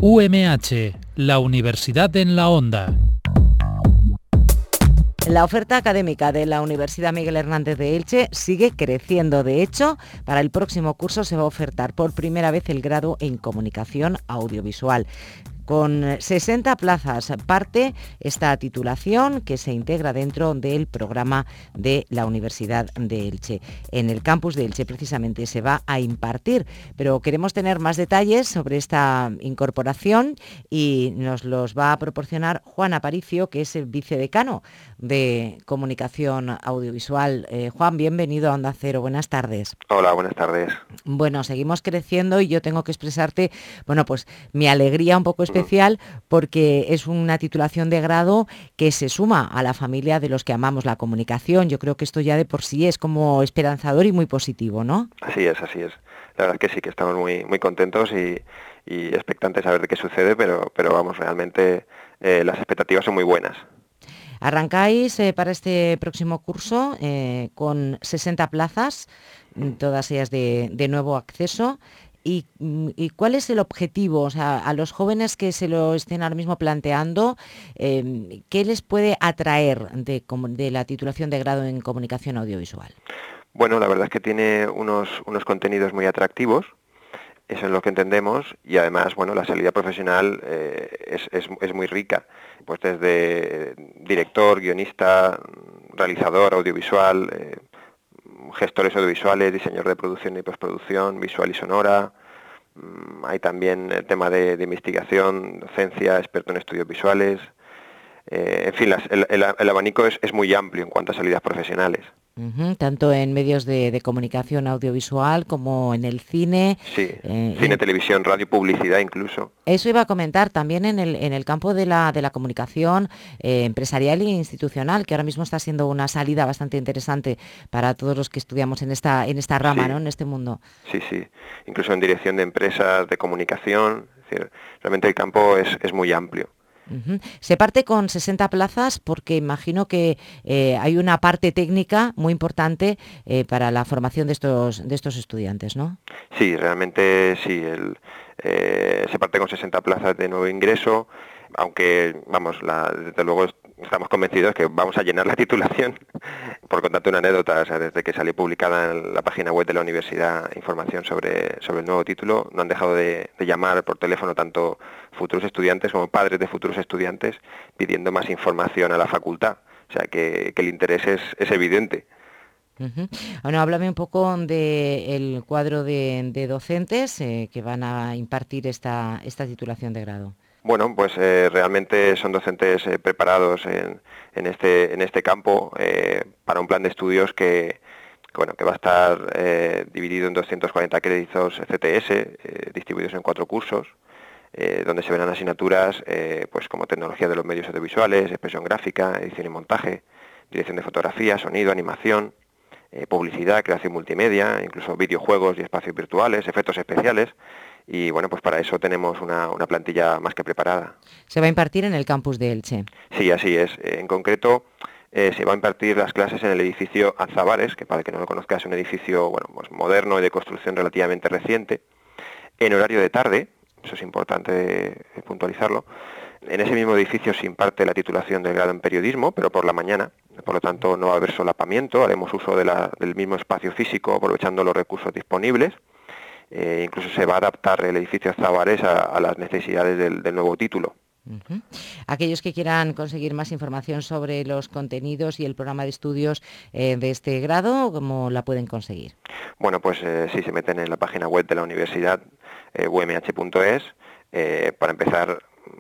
UMH, la Universidad en la Onda. La oferta académica de la Universidad Miguel Hernández de Elche sigue creciendo. De hecho, para el próximo curso se va a ofertar por primera vez el grado en Comunicación Audiovisual. Con 60 plazas parte esta titulación que se integra dentro del programa de la Universidad de Elche. En el campus de Elche precisamente se va a impartir, pero queremos tener más detalles sobre esta incorporación y nos los va a proporcionar Juan Aparicio, que es el vicedecano de Comunicación Audiovisual. Juan, bienvenido a Onda Cero, buenas tardes. Hola, buenas tardes. Bueno, seguimos creciendo y yo tengo que expresarte, pues mi alegría un poco especial porque es una titulación de grado que se suma a la familia de los que amamos la comunicación. Yo creo que esto ya de por sí es como esperanzador y muy positivo, ¿no? Así es. La verdad es que sí, que estamos muy contentos y expectantes a ver de qué sucede, pero vamos, realmente las expectativas son muy buenas. Arrancáis para este próximo curso con 60 plazas, todas ellas de nuevo acceso. ¿Y cuál es el objetivo? O sea, a los jóvenes que se lo estén ahora mismo planteando, ¿qué les puede atraer de la titulación de grado en Comunicación Audiovisual? Bueno, la verdad es que tiene unos contenidos muy atractivos, eso es lo que entendemos, y además, bueno, la salida profesional es muy rica, pues desde director, guionista, realizador audiovisual, gestores audiovisuales, diseñador de producción y postproducción, visual y sonora. Hay también el tema de investigación, docencia, experto en estudios visuales. En fin, el abanico es muy amplio en cuanto a salidas profesionales. Tanto en medios de comunicación audiovisual como en el cine. Sí, cine, televisión, radio, publicidad incluso. Eso iba a comentar también en el campo de la comunicación empresarial e institucional, que ahora mismo está siendo una salida bastante interesante para todos los que estudiamos en esta rama, sí, ¿no? En este mundo. Sí, incluso en dirección de empresas, de comunicación. Es decir, realmente el campo es muy amplio. Se parte con 60 plazas porque imagino que hay una parte técnica muy importante para la formación de estos estudiantes, ¿no? Sí, realmente sí. Se parte con 60 plazas de nuevo ingreso, aunque, vamos, desde luego estamos convencidos que vamos a llenar la titulación. Por contarte una anécdota, o sea, desde que salió publicada en la página web de la universidad información sobre el nuevo título, no han dejado de llamar por teléfono tanto futuros estudiantes como padres de futuros estudiantes pidiendo más información a la facultad. O sea, que el interés es evidente. Bueno, háblame un poco del cuadro de docentes que van a impartir esta titulación de grado. Bueno, pues realmente son docentes preparados en este campo para un plan de estudios que va a estar dividido en 240 créditos CTS, distribuidos en 4 cursos, donde se verán asignaturas pues como tecnología de los medios audiovisuales, expresión gráfica, edición y montaje, dirección de fotografía, sonido, animación, publicidad, creación multimedia, incluso videojuegos y espacios virtuales, efectos especiales. Y bueno, pues para eso tenemos una plantilla más que preparada. Se va a impartir en el campus de Elche. Sí, así es. En concreto, se va a impartir las clases en el edificio Azabares, que para el que no lo conozca es un edificio pues moderno y de construcción relativamente reciente, en horario de tarde, eso es importante puntualizarlo. En ese mismo edificio se imparte la titulación del grado en periodismo, pero por la mañana, por lo tanto no va a haber solapamiento, haremos uso del mismo espacio físico aprovechando los recursos disponibles. Incluso se va a adaptar el edificio Azabares a las necesidades del nuevo título. Aquellos que quieran conseguir más información sobre los contenidos y el programa de estudios de este grado, ¿cómo la pueden conseguir? Bueno, pues sí, se meten en la página web de la universidad, umh.es. Para empezar,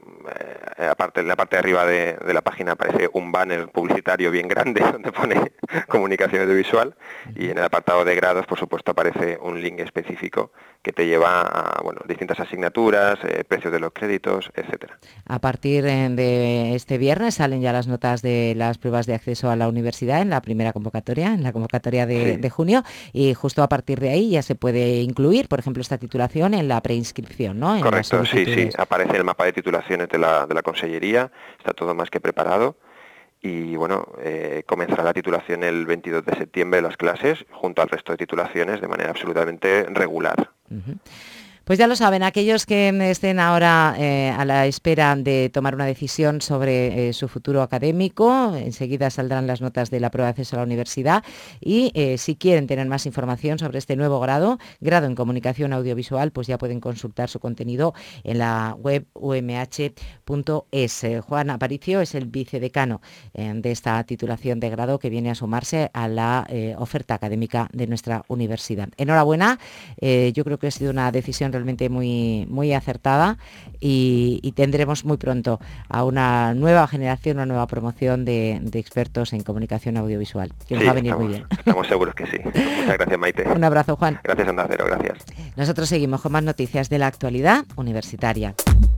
en la parte de arriba de la página aparece un banner publicitario bien grande donde pone comunicación audiovisual, y en el apartado de grados, por supuesto, aparece un link específico que te lleva a distintas asignaturas, precios de los créditos, etcétera. A partir de este viernes salen ya las notas de las pruebas de acceso a la universidad en la primera convocatoria, en la convocatoria de junio, y justo a partir de ahí ya se puede incluir, por ejemplo, esta titulación en la preinscripción, ¿no? Correcto, sí, aparece el mapa de titulaciones de la Consellería, está todo más que preparado. Y bueno, comenzará la titulación el 22 de septiembre las clases, junto al resto de titulaciones, de manera absolutamente regular. Pues ya lo saben, aquellos que estén ahora a la espera de tomar una decisión sobre su futuro académico, enseguida saldrán las notas de la prueba de acceso a la universidad y si quieren tener más información sobre este nuevo grado en comunicación audiovisual, pues ya pueden consultar su contenido en la web umh.es. Juan Aparicio es el vicedecano de esta titulación de grado que viene a sumarse a la oferta académica de nuestra universidad. Enhorabuena, yo creo que ha sido una decisión realmente muy, muy acertada y tendremos muy pronto a una nueva generación, una nueva promoción de expertos en comunicación audiovisual, que nos va a venir muy bien. Estamos seguros que sí. Muchas gracias, Maite. Un abrazo, Juan. Gracias, Onda Cero, gracias. Nosotros seguimos con más noticias de la actualidad universitaria.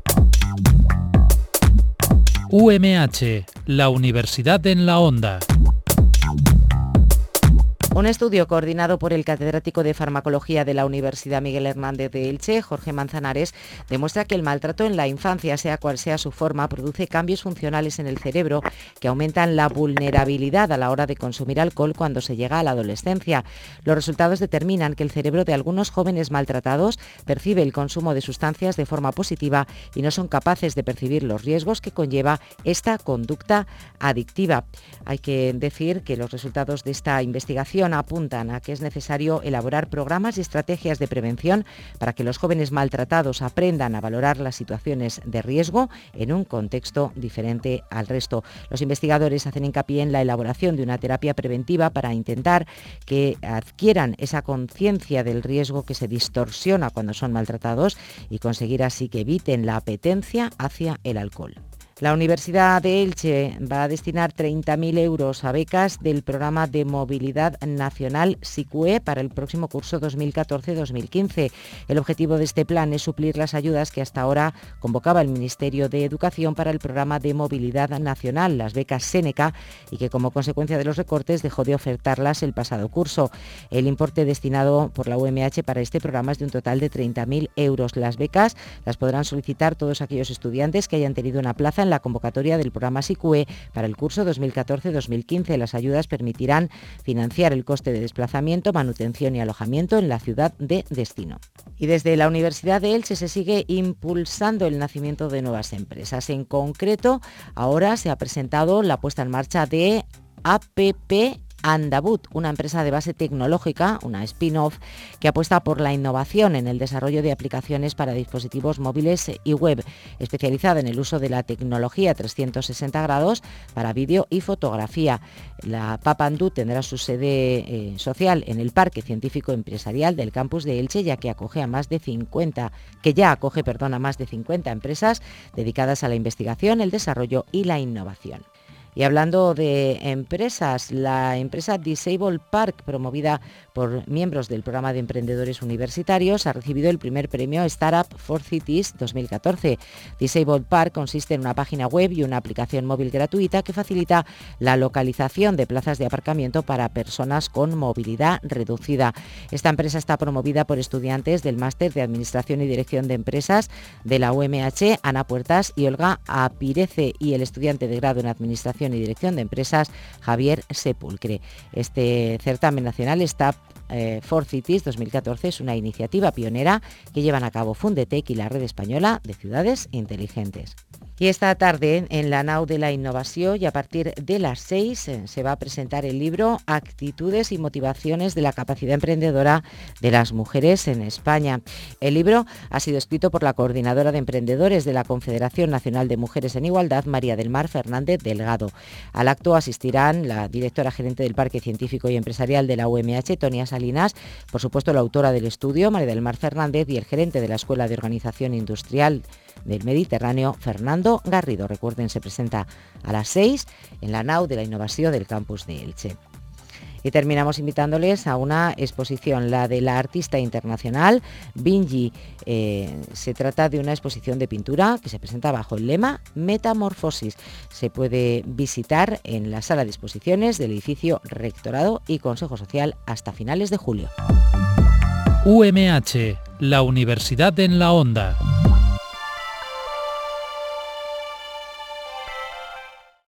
UMH, la Universidad en la Onda. Un estudio coordinado por el catedrático de Farmacología de la Universidad Miguel Hernández de Elche, Jorge Manzanares, demuestra que el maltrato en la infancia, sea cual sea su forma, produce cambios funcionales en el cerebro que aumentan la vulnerabilidad a la hora de consumir alcohol cuando se llega a la adolescencia. Los resultados determinan que el cerebro de algunos jóvenes maltratados percibe el consumo de sustancias de forma positiva y no son capaces de percibir los riesgos que conlleva esta conducta adictiva. Hay que decir que los resultados de esta investigación apuntan a que es necesario elaborar programas y estrategias de prevención para que los jóvenes maltratados aprendan a valorar las situaciones de riesgo en un contexto diferente al resto. Los investigadores hacen hincapié en la elaboración de una terapia preventiva para intentar que adquieran esa conciencia del riesgo que se distorsiona cuando son maltratados y conseguir así que eviten la apetencia hacia el alcohol. La Universidad de Elche va a destinar 30.000 euros a becas del programa de movilidad nacional SICUE para el próximo curso 2014-2015. El objetivo de este plan es suplir las ayudas que hasta ahora convocaba el Ministerio de Educación para el programa de movilidad nacional, las becas Séneca, y que como consecuencia de los recortes dejó de ofertarlas el pasado curso. El importe destinado por la UMH para este programa es de un total de 30.000 euros. Las becas las podrán solicitar todos aquellos estudiantes que hayan tenido una plaza en la convocatoria del programa SICUE para el curso 2014-2015. Las ayudas permitirán financiar el coste de desplazamiento, manutención y alojamiento en la ciudad de destino. Y desde la Universidad de Elche se sigue impulsando el nacimiento de nuevas empresas. En concreto, ahora se ha presentado la puesta en marcha de APP Andabut, una empresa de base tecnológica, una spin-off que apuesta por la innovación en el desarrollo de aplicaciones para dispositivos móviles y web, especializada en el uso de la tecnología 360 grados para vídeo y fotografía. La PAP Andabut tendrá su sede social en el Parque Científico Empresarial del campus de Elche, ya que acoge a más de 50 empresas dedicadas a la investigación, el desarrollo y la innovación. Y hablando de empresas, la empresa Disable Park, promovida por miembros del programa de emprendedores universitarios, ha recibido el primer premio Startup for Cities 2014. Disable Park consiste en una página web y una aplicación móvil gratuita que facilita la localización de plazas de aparcamiento para personas con movilidad reducida. Esta empresa está promovida por estudiantes del Máster de Administración y Dirección de Empresas de la UMH, Ana Puertas y Olga Apirece, y el estudiante de grado en Administración y Dirección de Empresas, Javier Sepulcre. Este certamen nacional Startup for Cities 2014 es una iniciativa pionera que llevan a cabo Fundetec y la Red Española de Ciudades Inteligentes. Y esta tarde en la nau de la innovación y a partir de las 6 se va a presentar el libro Actitudes y motivaciones de la capacidad emprendedora de las mujeres en España. El libro ha sido escrito por la coordinadora de emprendedores de la Confederación Nacional de Mujeres en Igualdad, María del Mar Fernández Delgado. Al acto asistirán la directora gerente del Parque Científico y Empresarial de la UMH, Tonia Salinas, por supuesto la autora del estudio, María del Mar Fernández, y el gerente de la Escuela de Organización Industrial del Mediterráneo, Fernando Garrido. Recuerden, se presenta a las 6 en la nau de la innovación del campus de Elche. Y terminamos invitándoles a una exposición, la de la artista internacional Bingi. Se trata de una exposición de pintura que se presenta bajo el lema Metamorfosis. Se puede visitar en la sala de exposiciones del edificio Rectorado y Consejo Social hasta finales de julio. UMH, la Universidad en la Onda.